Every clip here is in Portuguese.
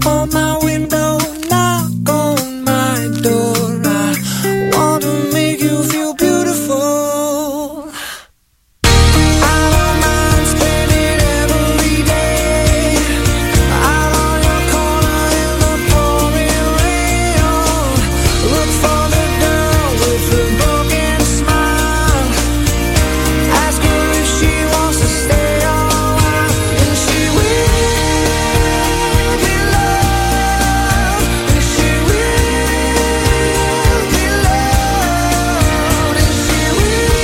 on my window, knock on my door. I want to make you feel beautiful. I don't mind spending every day out on your corner in the pouring rain. Look for the girl with the broken smile. Ask her if she wants to stay all while, and she will be loved, and she will be loved, and she will be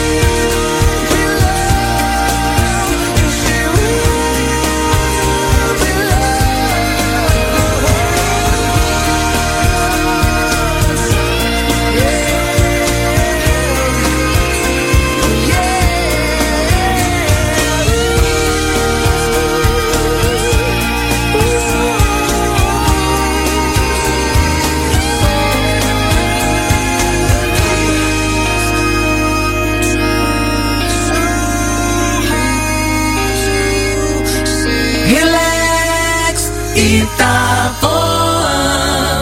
loved, and she will be Relax, Itaboan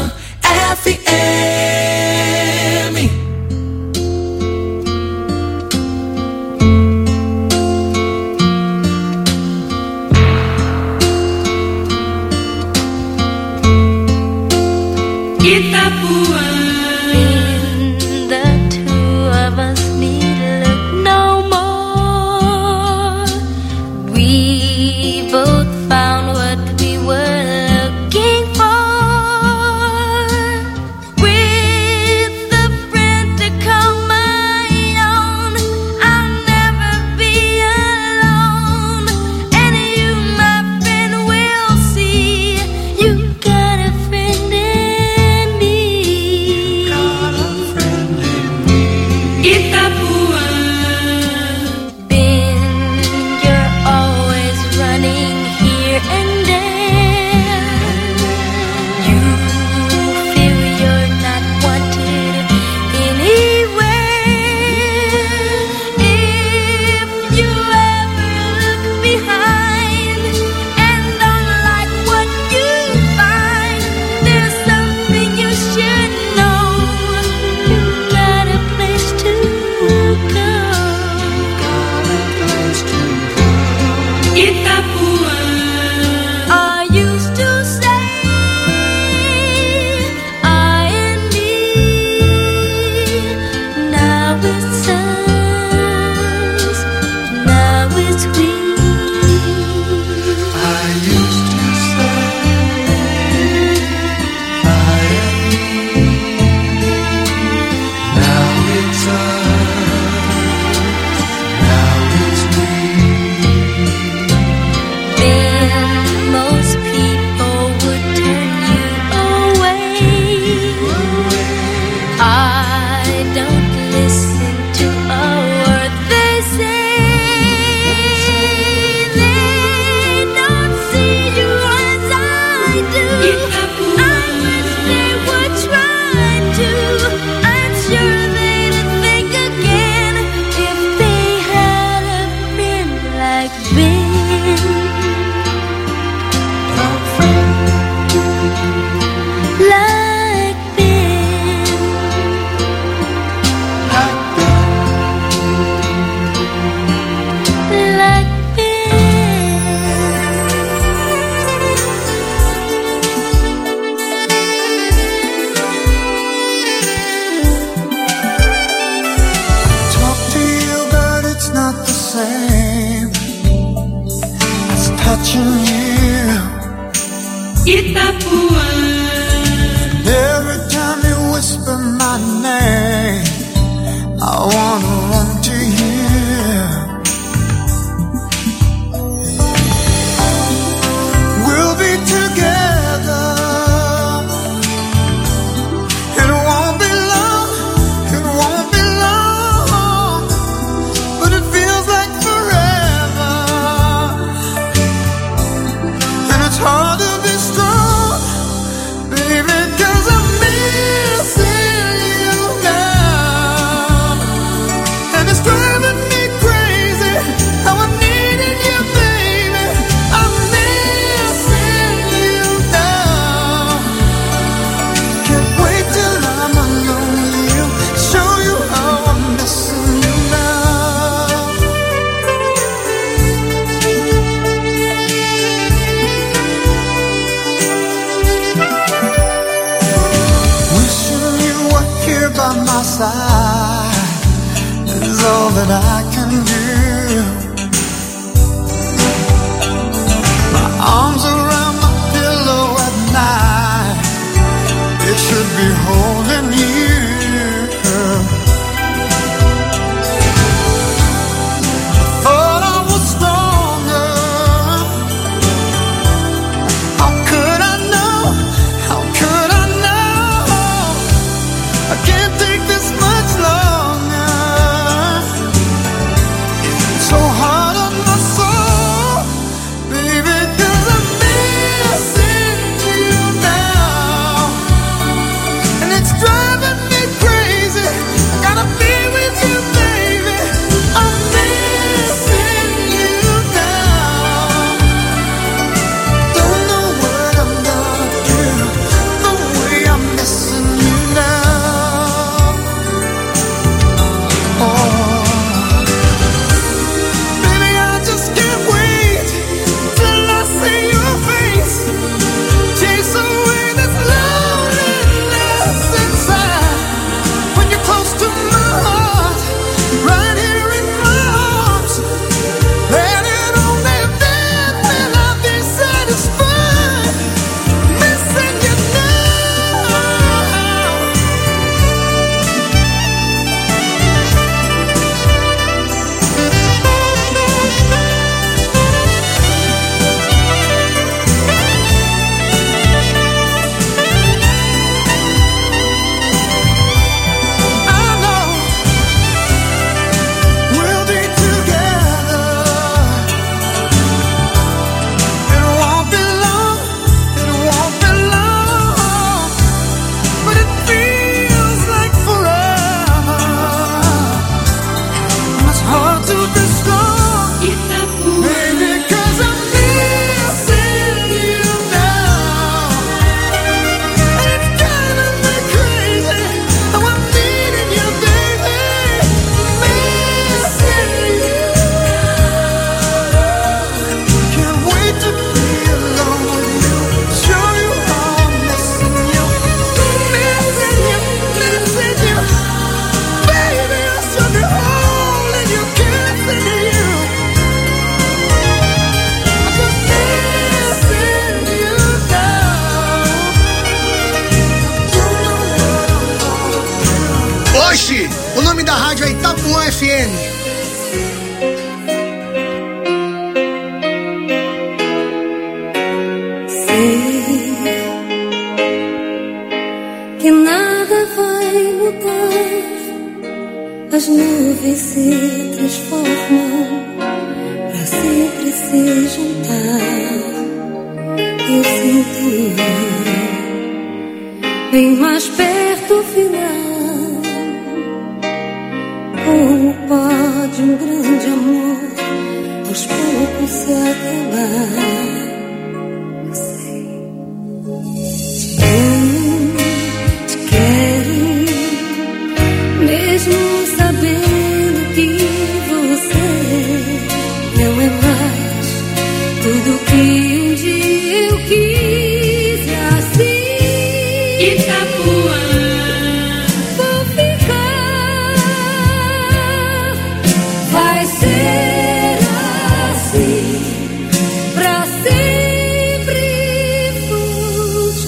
FM. The two of us need look no more. We both found what we were looking for. With a friend to call my own, I'll never be alone. And you, my friend, will see you got a friend in me. Ben, you're always running here and there. You feel you're not wanted anywhere. If you ever look behind and don't like what you find, there's something you should know. You got a place to go. I used to say I and me. Now it's us. Now it's we. I used to say I am me. Now it's us. Now it's we. Then most people would turn you away. I don't listen to a word they say. They don't see you as I do. I wish they would try to. I'm sure they'd think again if they had a friend like Ben. Like Ben. Like Talk to you, but it's not the same as touching you. Every time you whisper my name, I wanna run to you. We'll be together. It won't be long. It won't be long. But it feels like forever. And it's hard to be strong, baby, 'cause I'm missing you now. And it's driving me crazy how I needed you, baby. I'm missing you now. that I can give. My arms around my pillow at night, it should be holding you. I thought I was stronger. How could I know? How could I know? I can't take this much longer. It's so hard on my soul, baby, 'cause I'm missing you now, and it's driving me crazy. I gotta be with you, baby. I'm missing you now. Don't know what I'm gonna do, the way I'm missing you now. Oh, baby, I just can't wait till I see your face. Chase away this loneliness inside. When you're close to my heart, right here in my arms, let it only then will I be satisfied. Missing you now. I know we'll be together. It won't be long, it won't be long, but it feels like forever. It's hard to be strong, baby, 'cause I'm missing you now. And it's driving me crazy how I'm needing you, baby. Missing you. Can't wait to be alone with you. Show you how I'm missing you. Missing you, missing you. Baby, I should be holding you, kissing you. I'm just missing you now. Oxi, o nome da rádio é Itapuã FM. Sei que nada vai mudar. As nuvens se transformam para sempre se juntar. Eu sinto bem mais perto o final, como pode um grande amor aos poucos se acabar. Te quero, mesmo sabendo que você não é mais tudo que um dia eu quis. E assim Itapuã vou ficar. Vai ser assim pra sempre. Vou te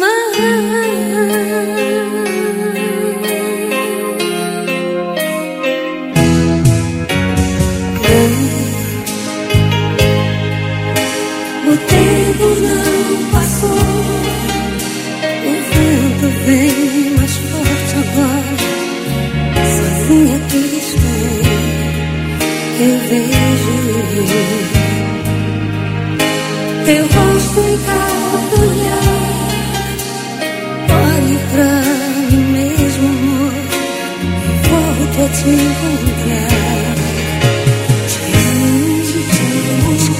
amar. O tempo não passou, o vento vem mais forte agora. Sozinha aqui estou, eu vejo teu rosto em cada olhar. Olhe pra mim mesmo, amor, e volto a te encontrar. Te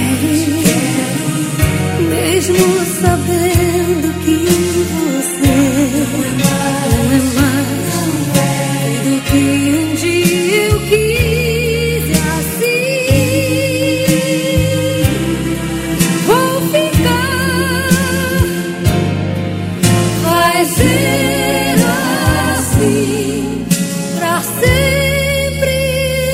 quero, mesmo sabendo que você não é mais tudo que um dia eu quis. E assim vou ficar. Vai ser assim pra sempre.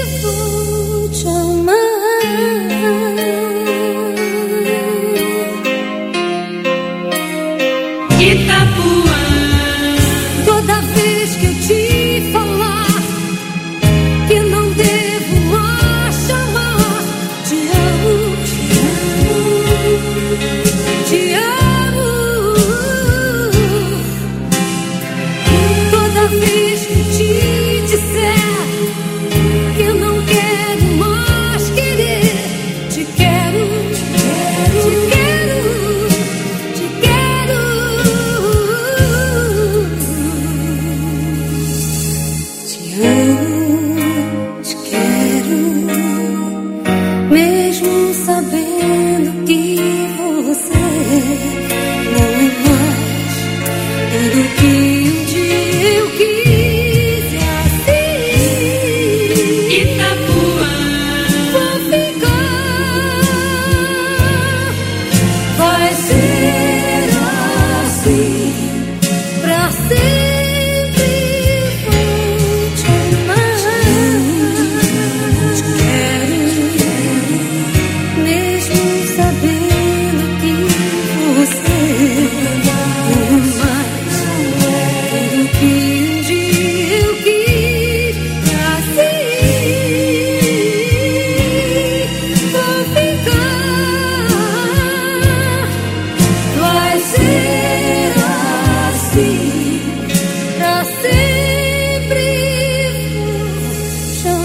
sabendo que você não é mais tudo que um dia eu quis e assim Itapuã vou ficar, vai ser assim pra sempre, vou te amar, mesmo sabendo que você não é mais tudo que um dia eu quis, assim vou ficar, vai ser assim pra sempre, vou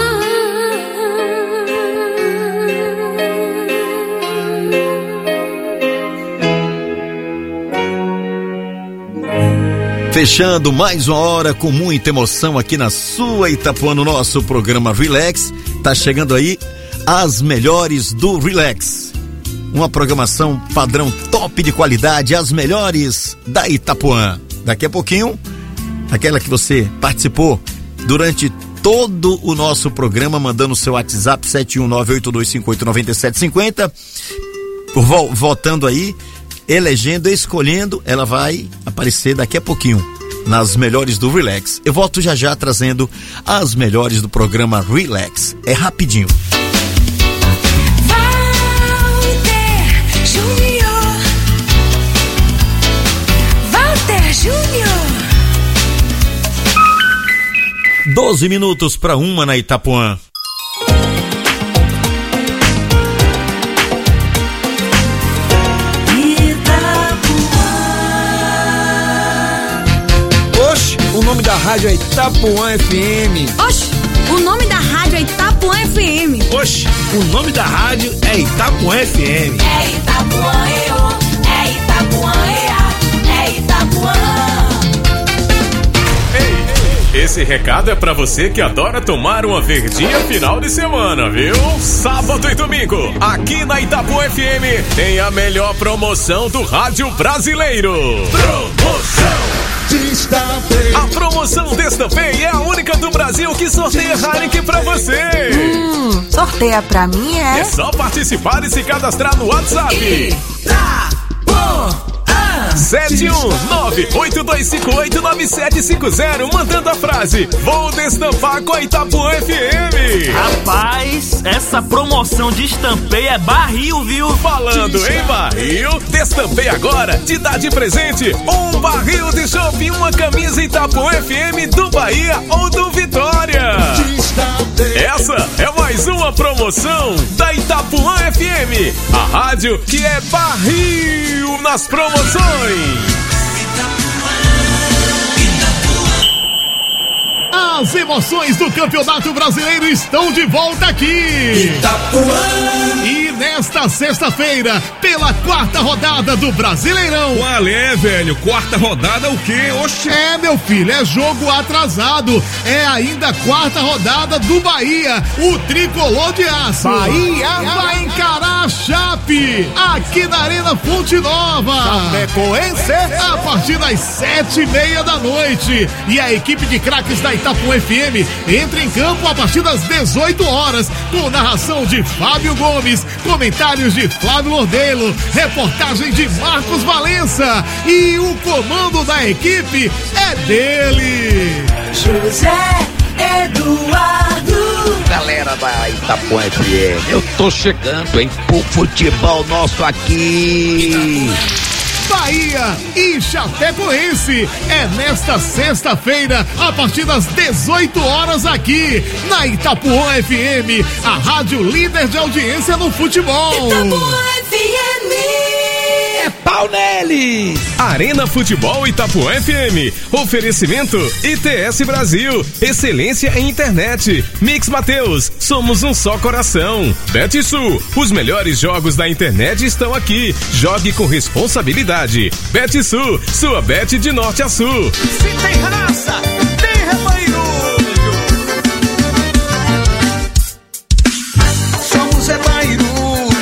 chamar. Fechando mais uma hora com muita emoção aqui na sua Itapuã, no nosso programa Relax. Tá chegando aí as melhores do Relax. Uma programação padrão top de qualidade, as melhores da Itapuã. Daqui a pouquinho, aquela que você participou durante todo o nosso programa, mandando o seu WhatsApp 71982589750, votando aí, elegendo, escolhendo, ela vai aparecer daqui a pouquinho nas melhores do Relax. Eu volto já já trazendo as melhores do programa Relax. É rapidinho. Walter Júnior 12 minutos para 1 na Itapuã. Oxe, o nome da rádio é Itapuã FM. Oxe, o nome da rádio é Itapuã FM. Oxe, o nome da rádio é Itapuã FM. É Itapuã, é Itapuã, é Itapuã. Esse recado é pra você que adora tomar uma verdinha final de semana, viu? Sábado e domingo, aqui na Itapuã FM, tem a melhor promoção do rádio brasileiro. Promoção Destapei. A promoção Destapei é a única do Brasil que sorteia Heineken pra você. Sorteia pra mim, É só participar e se cadastrar no WhatsApp. 71982589750, mandando a frase: vou destampar com a Itapuã FM. Rapaz, essa promoção de Destampei é barril, viu? Falando em barril, Destampei agora te dá de presente um barril de chopp e uma camisa Itapuã FM do Bahia ou do Vitória. Essa é mais uma promoção da Itapuã FM, a rádio que é barril nas promoções. As emoções do Campeonato Brasileiro estão de volta aqui. Itapuã. E nesta sexta-feira, pela 4ª rodada do Brasileirão. Qual é, velho? 4ª rodada o quê? Oxe. É, meu filho, é jogo atrasado. É ainda a 4ª rodada do Bahia, o tricolor de aço. Bahia vai encarar a Chape aqui na Arena Fonte Nova. Chapecoense. A partir das 7:30 da noite. E a equipe de craques da Itapuã FM entra em campo a partir das 18 horas, com narração de Fábio Gomes, comentários de Flávio Ordelo, reportagem de Marcos Valença, e o comando da equipe é dele, José Eduardo. Galera da Itapuã FM, eu tô chegando, hein, pro futebol nosso aqui. Bahia e Chapecoense é nesta sexta-feira, a partir das 18 horas aqui na Itapuã FM, a rádio líder de audiência no futebol. Itapuã FM. É pau neles! Arena Futebol Itapuã FM. Oferecimento ITS Brasil. Excelência em internet. Mix Mateus. Somos um só coração. BetSul. Os melhores jogos da internet estão aqui. Jogue com responsabilidade. BetSul. Sua bet de norte a sul. Se tem raça, tem rebanho. Somos rebanho.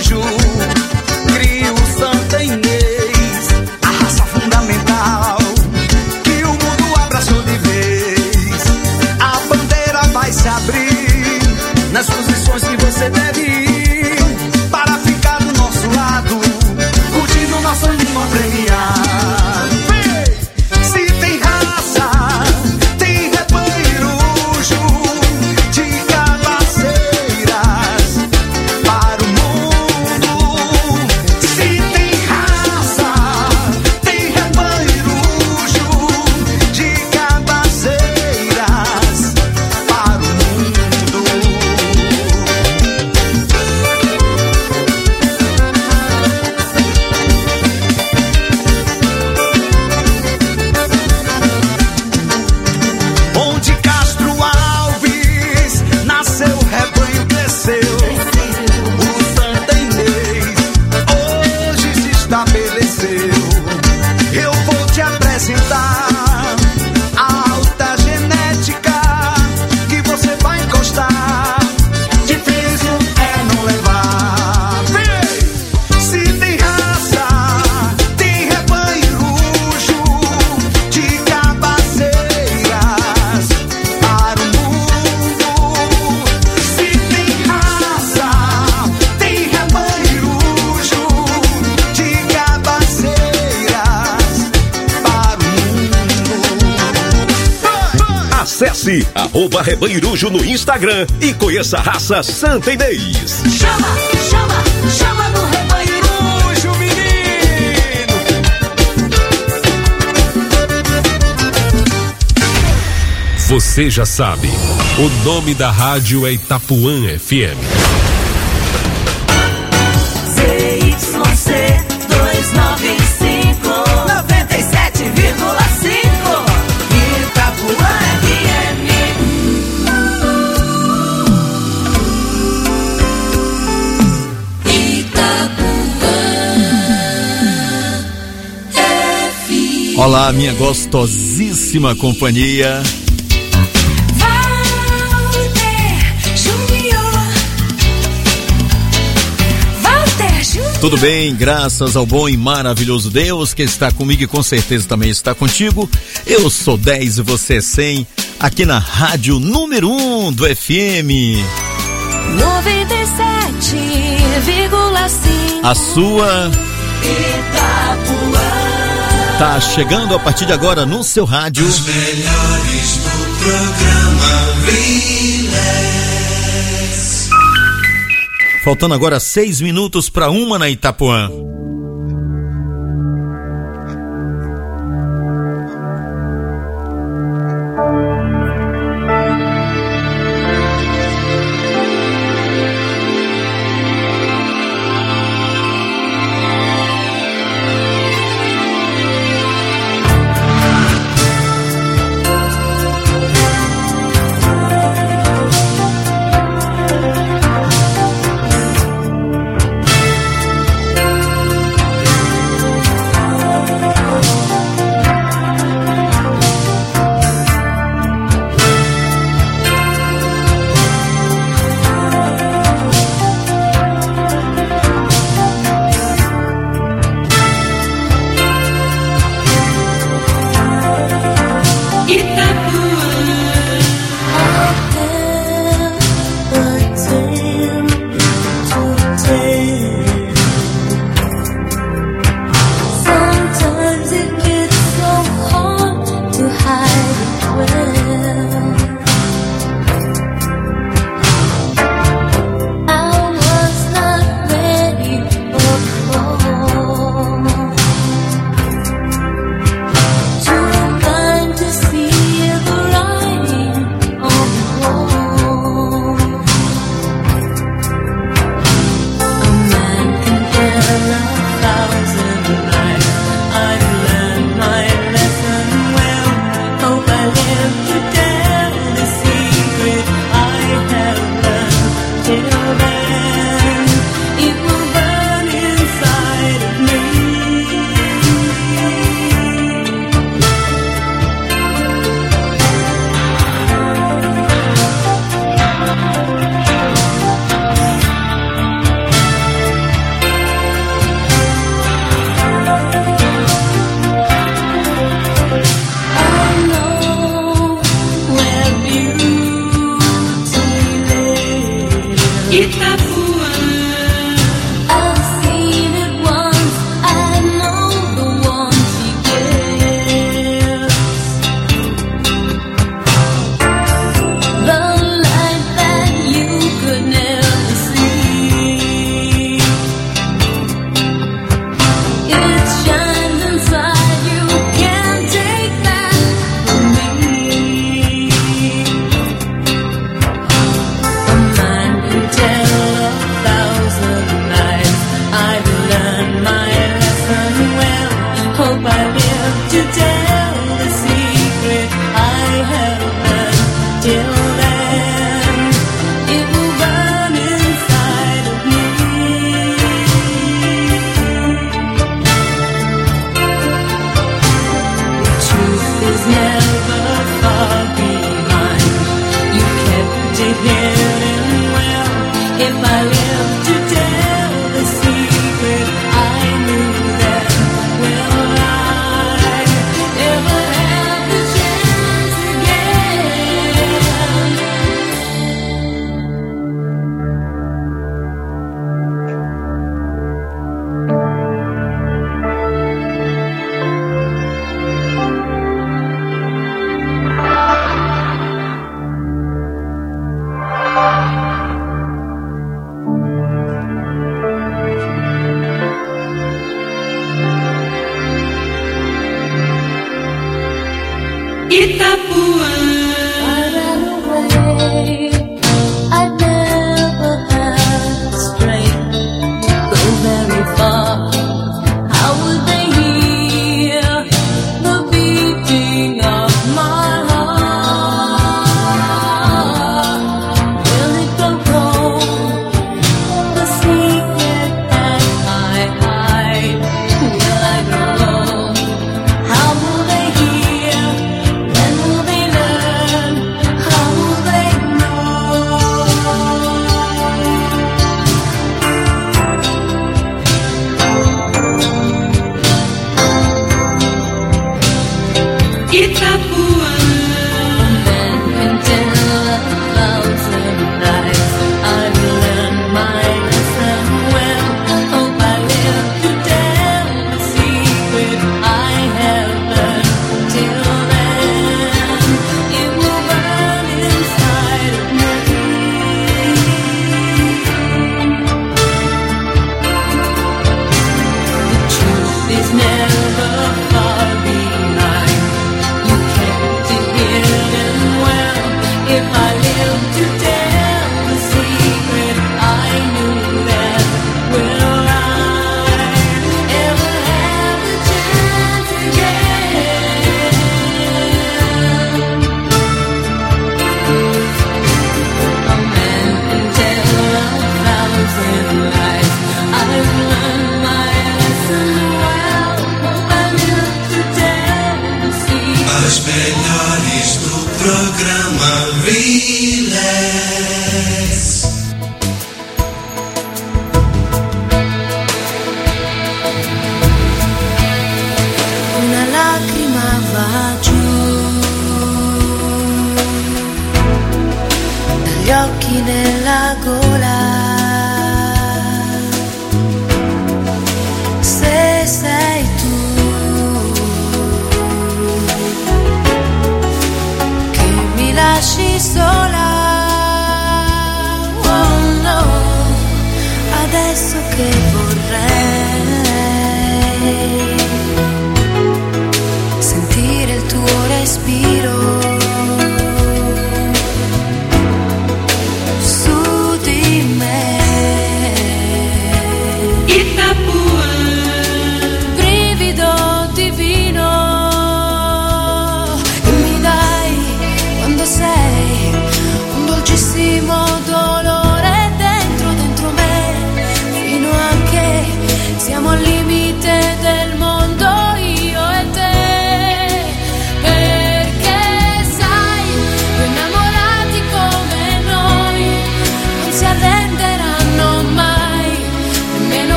Acesse @Rebanhirujo no Instagram e conheça a raça Santa Inês. Chama no Rebanhirujo, menino. Você já sabe, o nome da rádio é Itapuã FM. ZYC 295 97,5 Itapuã FM. Olá, minha gostosíssima companhia. Tudo bem, graças ao bom e maravilhoso Deus que está comigo e com certeza também está contigo. Eu sou 10 e você é 100, aqui na rádio número 1 do FM. 97,5. A sua Itapuã. Tá chegando a partir de agora no seu rádio. Os melhores do programa Relax. Faltando agora 6 minutos para 1 na Itapuã.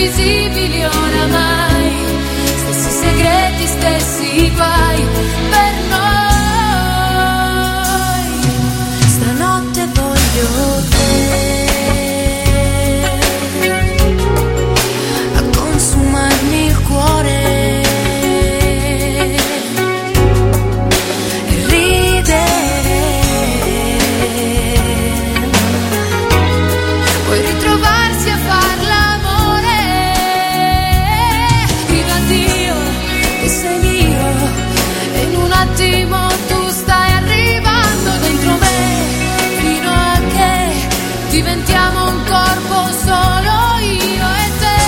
indivisibili oramai, stessi segreti, stessi guai per noi. Stanotte voglio te a consumarmi il cuore e ridere, poi ritrovarsi a far l'amore. Viva Dio che sei mio e in un attimo tu stai arrivando dentro me, fino a che diventiamo un corpo solo io e te.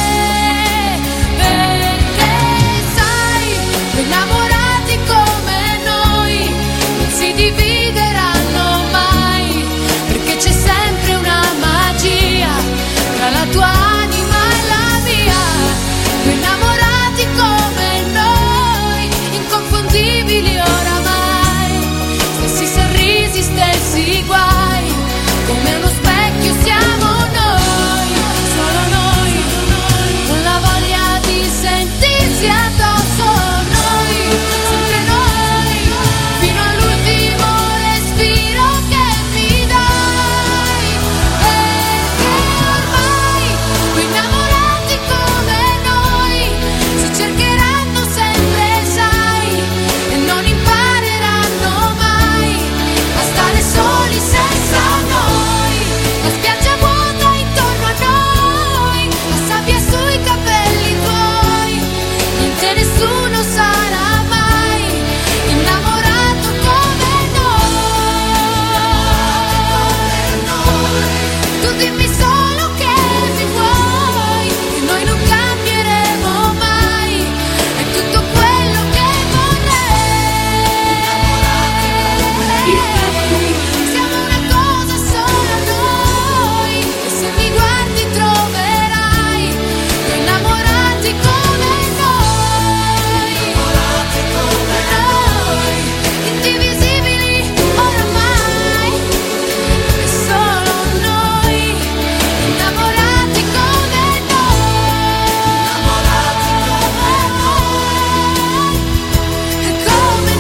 Perché sai, innamorati come noi non si divideranno mai, perché c'è sempre una magia tra la tua anima e la mia. Innamorati come noi, inconfondibili oramai, stessi sorrisi, stessi guai, come uno specchio siamo noi, solo noi, con la voglia di sentirsi addosso noi, sempre noi, fino all'ultimo respiro che mi dai. Perché ormai quei innamorati come noi si cercheranno sempre, sai, e non impareranno mai a stare soli senza noi. La spiaggia vuota intorno a noi, la sabbia sui capelli tuoi, niente, nessuno sarà mai innamorato come noi. Tu dimmi solo che mi vuoi, che noi non cambieremo mai, è tutto quello che vorrei. Siamo una cosa sola noi, e se mi guardi troverai che innamorati come noi, indivisibili oramai, e solo noi, innamorati come noi, e come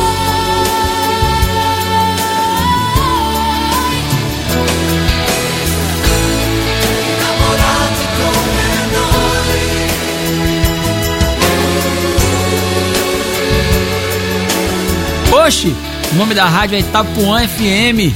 innamorati come noi. Oxi, o nome da rádio é Itapuã FM.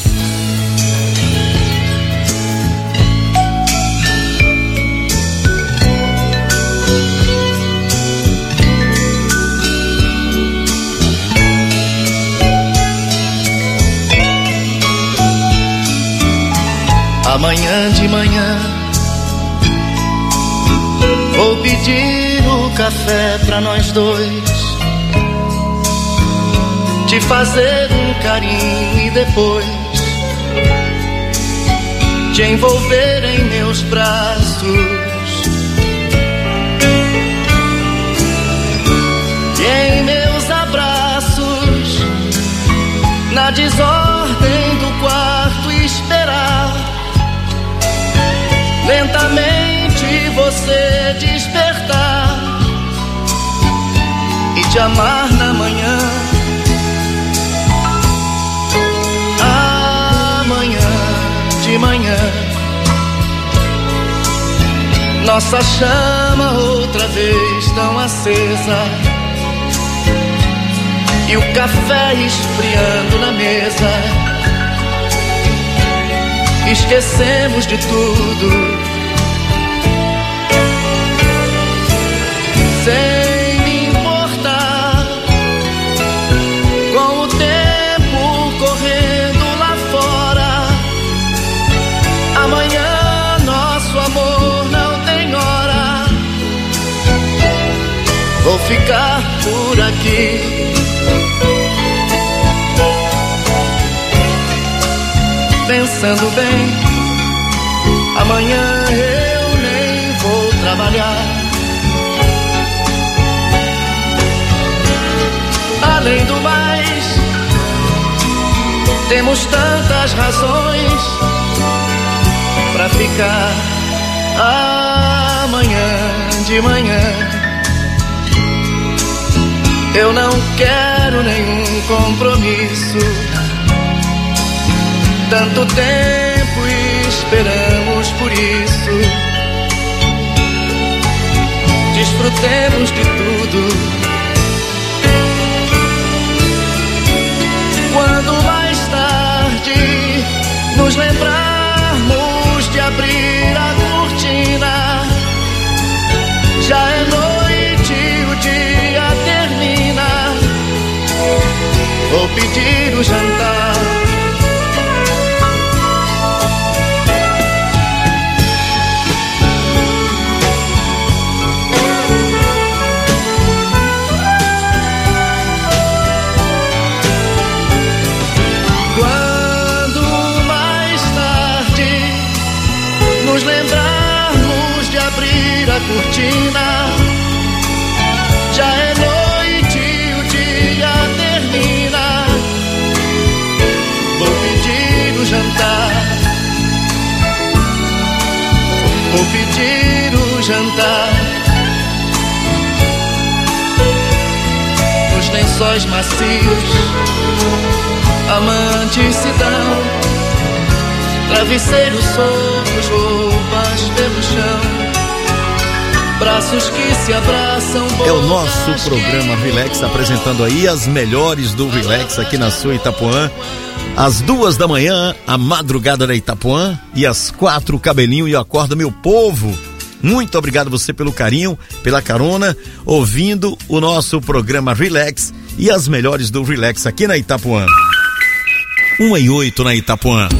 Amanhã de manhã vou pedir o café pra nós dois, te fazer um carinho e depois te envolver em meus braços e em meus abraços, na desordem do quarto esperar lentamente você despertar e te amar na manhã. Amanhã de manhã nossa chama outra vez tão acesa e o café esfriando na mesa. Esquecemos de tudo, sem me importar com o tempo correndo lá fora. Amanhã nosso amor não tem hora. Vou ficar por aqui pensando bem, amanhã eu nem vou trabalhar. Além do mais, temos tantas razões pra ficar amanhã. de manhã. Eu não quero nenhum compromisso. Tanto tempo esperamos por isso. Desfrutemos de tudo. Quando mais tarde nos lembrarmos de abrir a cortina, já é noite, o dia termina. Vou pedir o jantar. Quando mais tarde nos lembrarmos de abrir a cortina, já é noite, o dia termina. Vou pedir o jantar. Vou pedir o jantar. Nos lençóis macios, amantes se dão, travesseiros soltos, roupas pelo chão. Braços que se abraçam. É o nosso programa Relax, apresentando aí as melhores do Relax aqui na sua Itapuã. Às 2 da manhã, a madrugada da Itapuã, e às 4, o Cabelinho e Acorda Meu Povo. Muito obrigado você pelo carinho, pela carona, ouvindo o nosso programa Relax e as melhores do Relax aqui na Itapuã. 1:08 na Itapuã.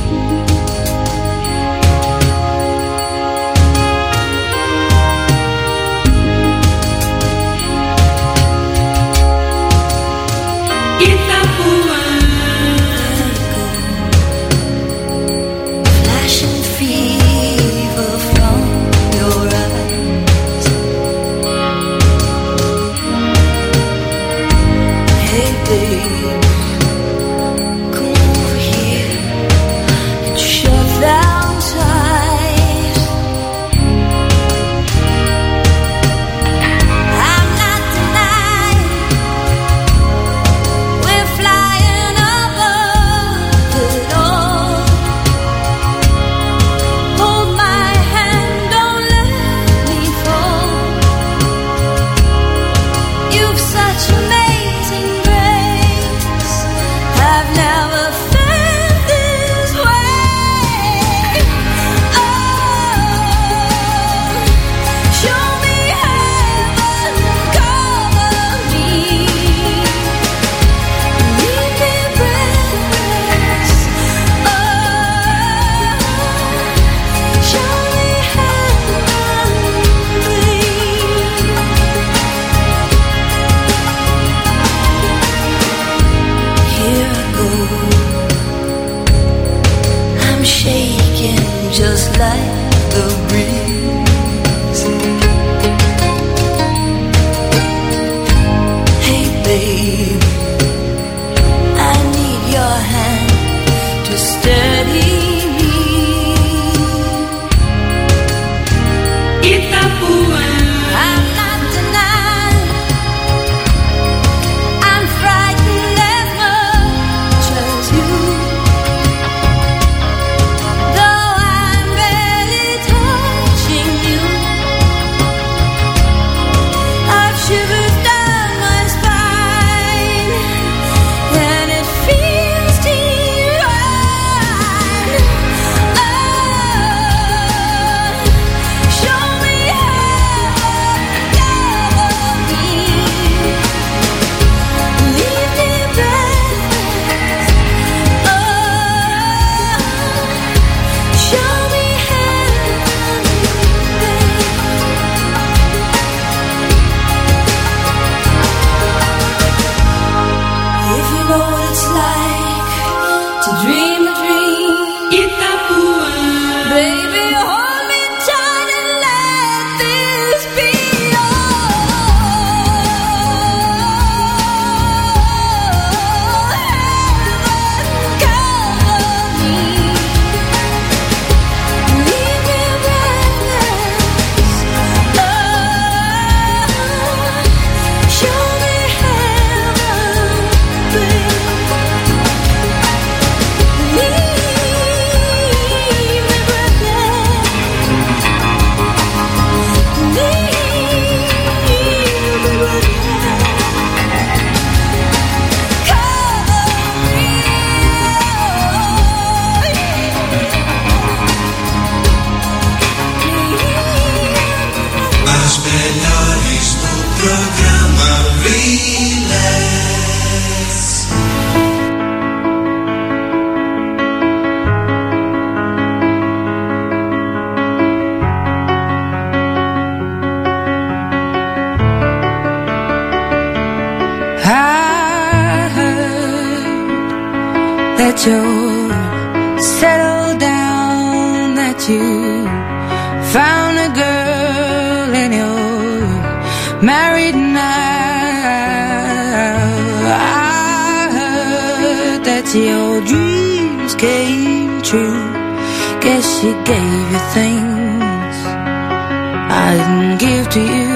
Though I'm barely that you're settled down, that you found a girl and you're married now. I heard that your dreams came true. Guess she gave you things I didn't give to you.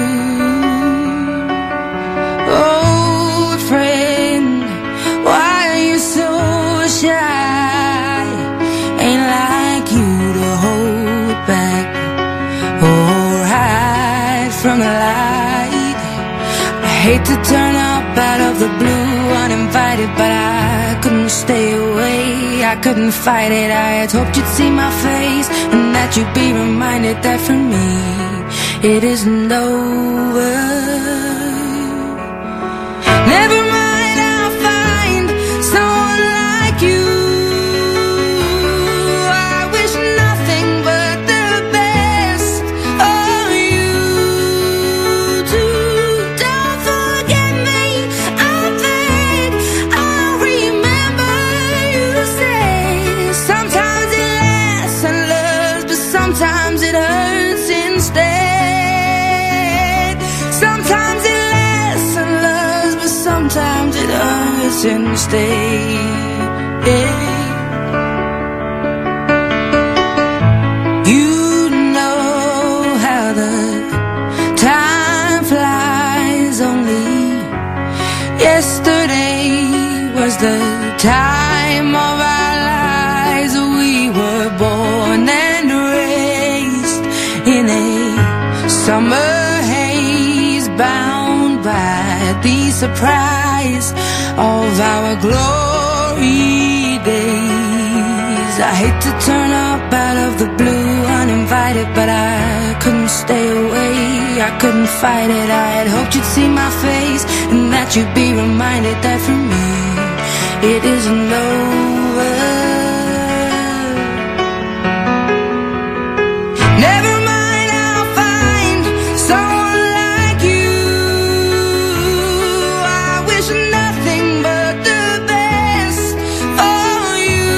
Old friend, why are you so shy? Ain't like you to hold back or hide from the light. I hate to turn up out of the blue uninvited, but I couldn't stay away, I couldn't fight it. I had hoped you'd see my face and that you'd be reminded that for me it isn't over. Never mind, I'll find someone like you. I wish nothing but the best of you too. Don't forget me, I beg. I'll remember you say sometimes it lasts and loves, but sometimes it hurts instead. Sometimes it lasts and loves, but sometimes it hurts instead. You know how the time flies. Only yesterday was the time of our lives. We were born and raised in a summer haze, bound by the surprise of our glory days. I hate to turn up out of the blue uninvited, but I couldn't stay away, I couldn't fight it. I had hoped you'd see my face and that you'd be reminded that for me it isn't over. Never mind, I'll find someone like you. I wish nothing but the best for you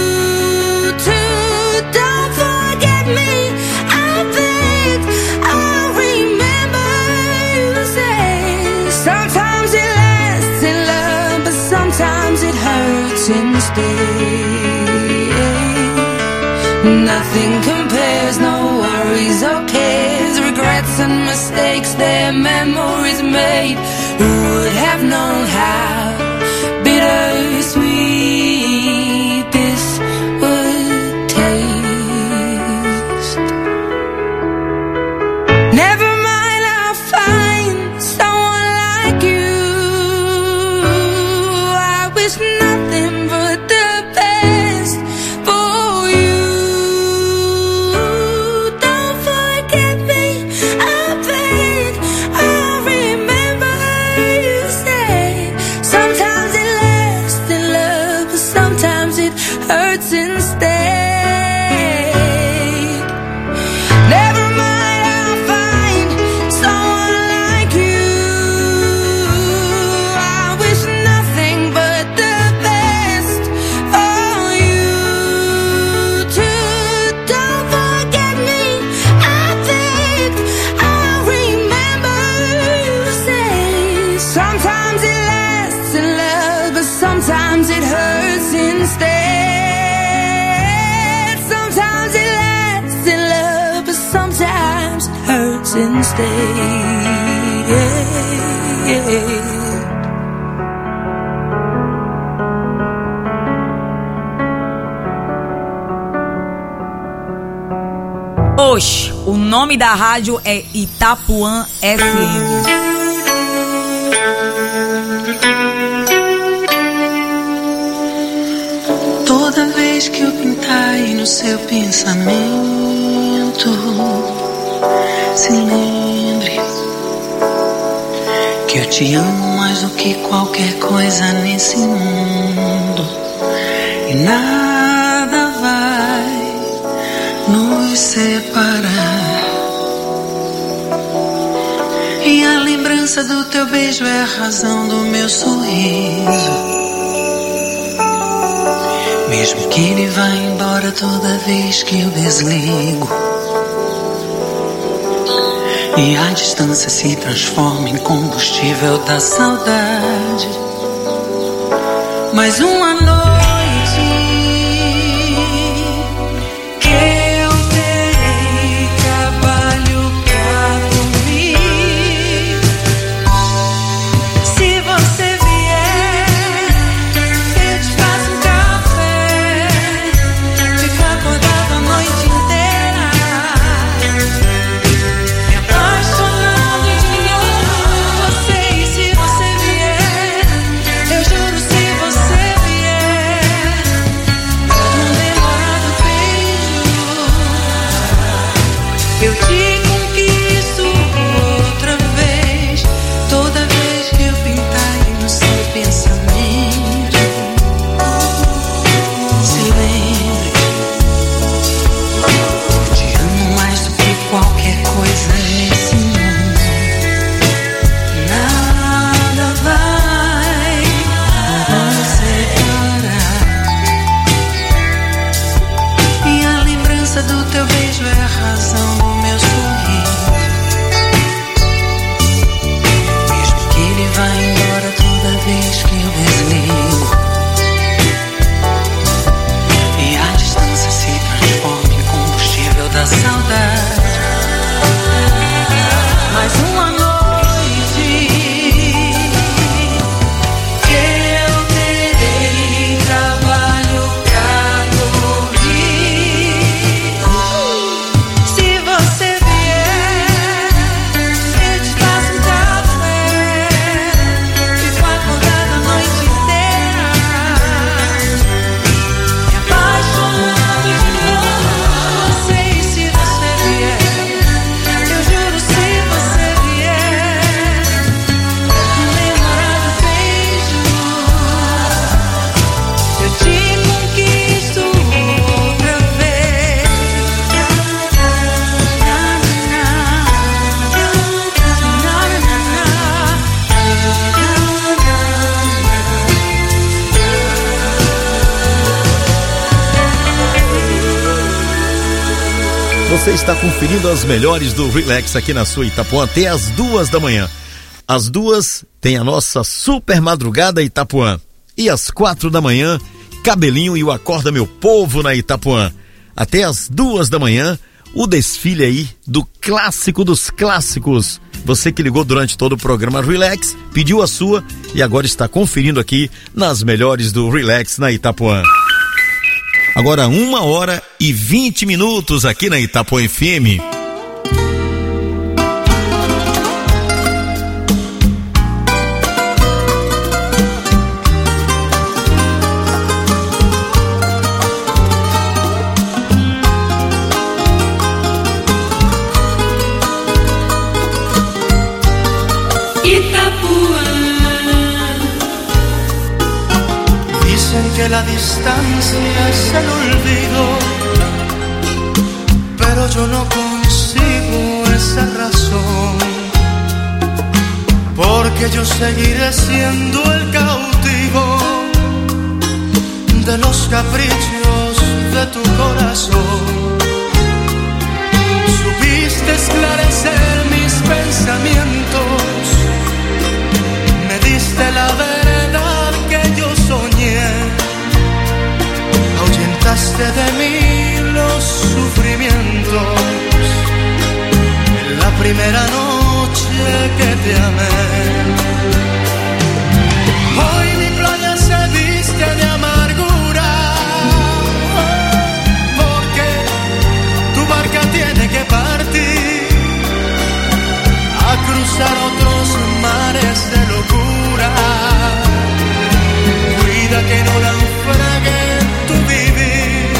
too. Don't forget me, I beg. I'll remember you say sometimes it lasts in love, but sometimes it hurts instead. Nothing compares, no worries or cares, regrets and mistakes, their memories made. Who would have known how bittersweet this would taste? Never mind, I'll find someone like you. I wish nothing but the best for you. Don't forget me, I beg. I'll remember you say sometimes it lasts in love, but sometimes it hurts instead. Never mind, I'll find someone like you. I wish nothing but the best for you too. Don't forget me, I beg. I'll remember you say sometimes it lasts in love, but sometimes it hurts instead. Sometimes it lasts in love, but sometimes it hurts instead. Oxe, o nome da rádio é Itapuã FM. Toda vez que eu pintar aí no seu pensamento, se lembre que eu te amo mais do que qualquer coisa nesse mundo, e nada vai nos separar. E a lembrança do teu beijo é a razão do meu sorriso. Mesmo que ele vá embora toda vez que eu desligo e a distância se transforma em combustível da saudade. Mais uma noite que eu terei trabalho pra dormir. Se você vier, eu te faço um café, fico acordado a noite inteira, me apaixonado de novo. Você, e se você vier, eu juro, se você vier, num demorado beijo, eu te conquisto outra vez. Toda vez que eu pintar no seu pensamento, se lembre, eu te amo mais do que qualquer coisa nesse mundo. Nada vai nos separar, e a lembrança do teu beijo é a razão do meu sorriso. Mesmo que ele vá embora toda vez que eu desligo e a distância se transforma em combustível da saudade. Mais uma noite que eu terei trabalho pra dormir. Se você vier, eu te faço um café, fico acordado a noite inteira, me apaixonado de novo. Você, e se você vier, eu juro, se você vier, num demorado beijo, eu te conquisto outra vez. Você está conferindo as melhores do Relax aqui na sua Itapuã até as 2 da manhã. Às 2 tem a nossa super madrugada Itapuã. E às 4 da manhã, Cabelinho e o Acorda Meu Povo na Itapuã. Até às 2 da manhã, o desfile aí do clássico dos clássicos. Você que ligou durante todo o programa Relax, pediu a sua e agora está conferindo aqui nas melhores do Relax na Itapuã. Agora 1h20 aqui na Itapuã FM. Dicen que la distancia es el olvido, pero yo no consigo esa razón, porque yo seguiré siendo el cautivo de los caprichos de tu corazón. Supiste esclarecer mis pensamientos, me diste la verdad que yo soñé, ahuyentaste de mí los sufrimientos en la primera noche que te amé. Hoy mi playa se viste de amargura, porque tu barca tiene que partir a cruzar otros mares de locura. Cuida que no naufrague tu vivir.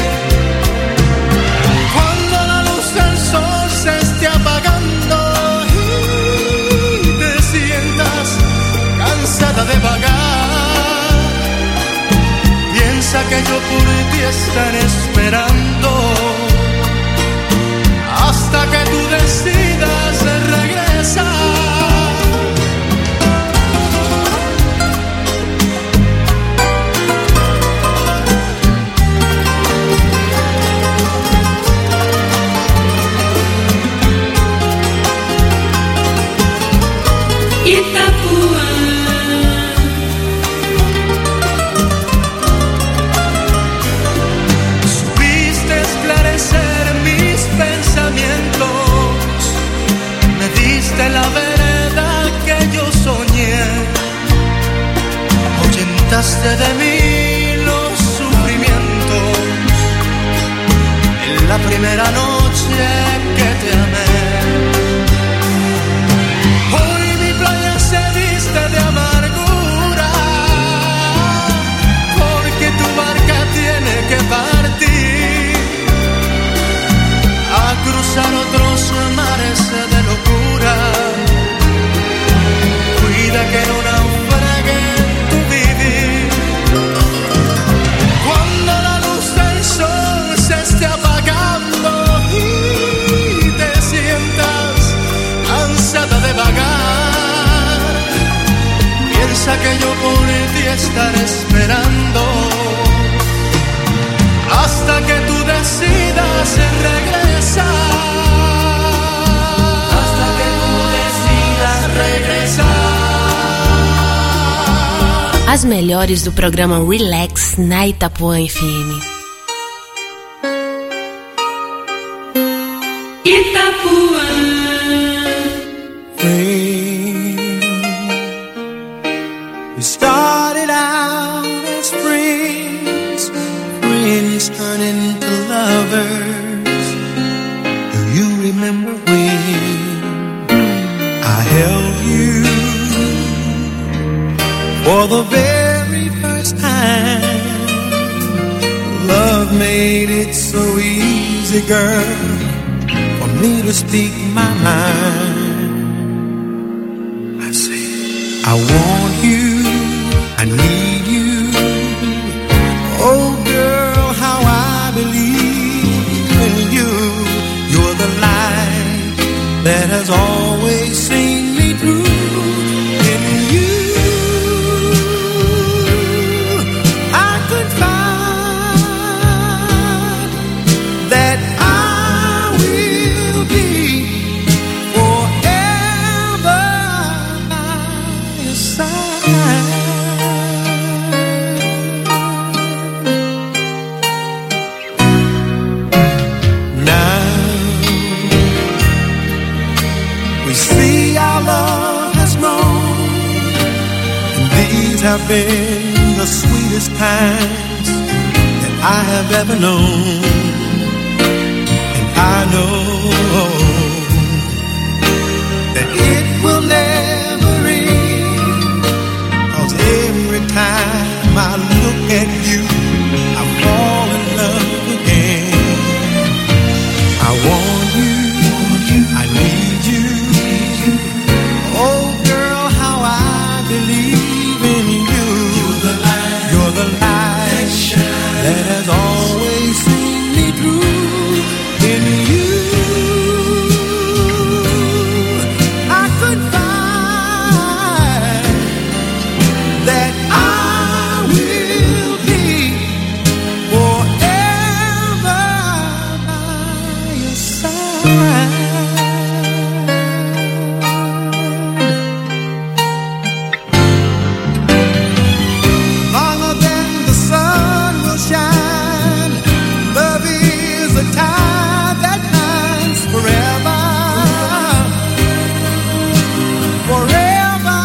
Cuando la luz del sol se esté apagando y te sientas cansada de vagar, piensa que yo por ti estaré esperando hasta que tú decidas regresar. As melhores do programa Relax na Itapuã FM. Itapuã. We started out as friends, friends turning to lovers. Do you remember when I held you for the very first time? Love made it so easy, girl, for me to speak my mind. I said, I want you, I need you. Oh girl, how I believe in you. You're the light that has always seen me through. In you I could find that I will be forever by your side. Now we see our love has grown, and these have been the sweetest times that I have ever known. And I know that it will never end, 'cause every time I look at you, I fall in love again. I want you, I need you. Oh girl, how I believe in you. You're the light that has always seen me through. In you I could find that I will be forever by your side. Longer than the sun will shine, love is a tide that binds forever. Forever.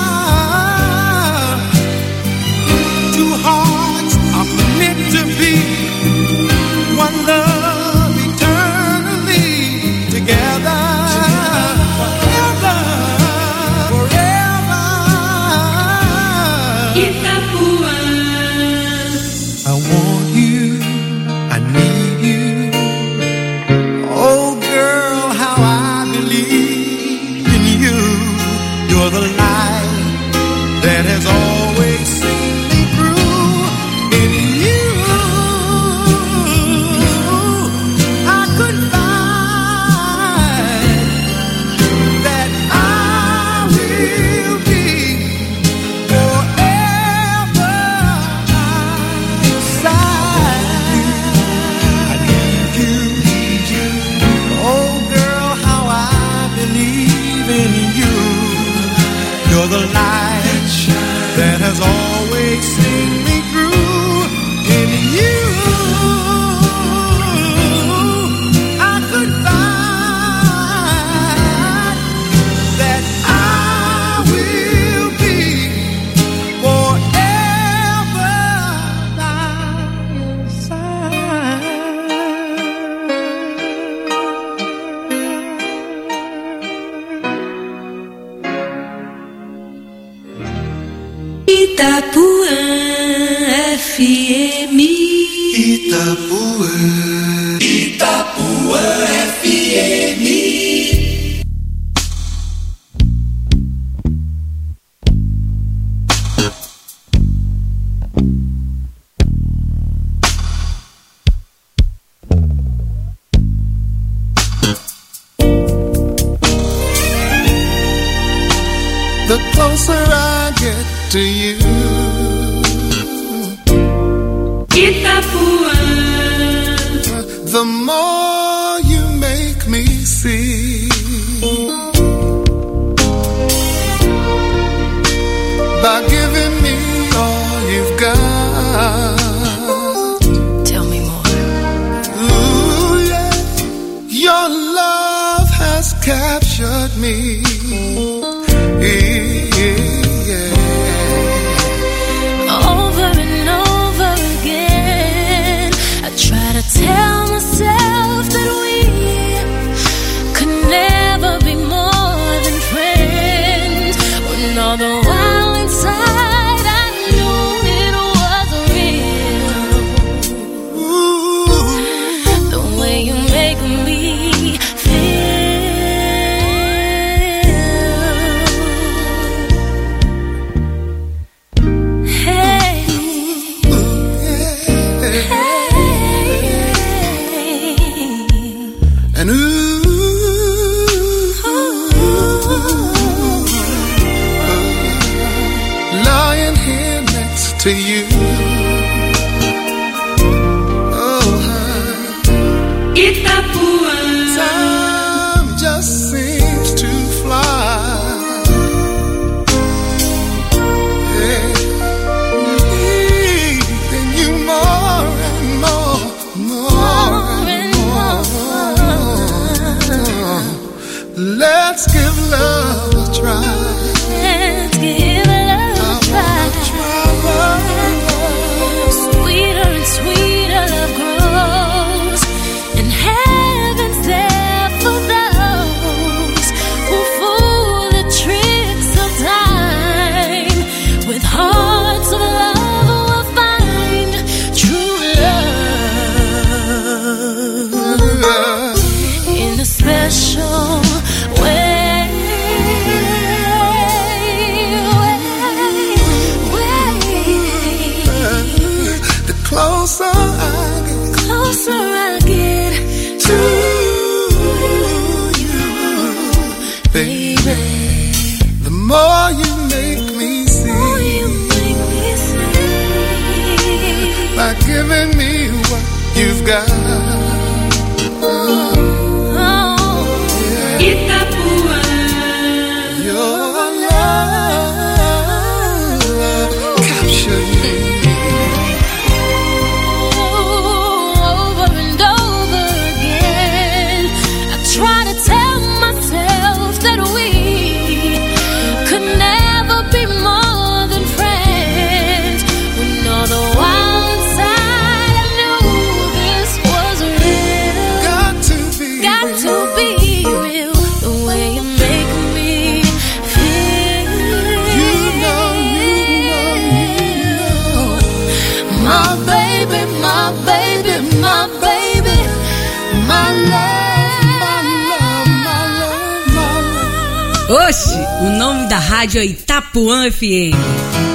Two hearts are meant to be one love eternally together. Forever. Forever. Itapuã. I want you, I need you. Oh girl, how I believe in you. You're the light that has always seen me through. In you I could find that I will be forever by your side. I need you. Oh girl, how I believe in you. You're the light that has always seen me through. In you I could find that I will be forever by your side. Itapuã FM. Itapuã. Itapuã FM. The closer I get to you, Itapuã. the more you make closer I get to you, baby. The more you make me see, by giving me what you've got. Itapuã. Your love captured me. Over and over again, I try to tell myself that we could never be more than friends. When all the while inside I knew this was real. Got to be real. The way you make me feel. You know. My baby, my baby, my baby, my love. Oxe, o nome da rádio é Itapuã FM.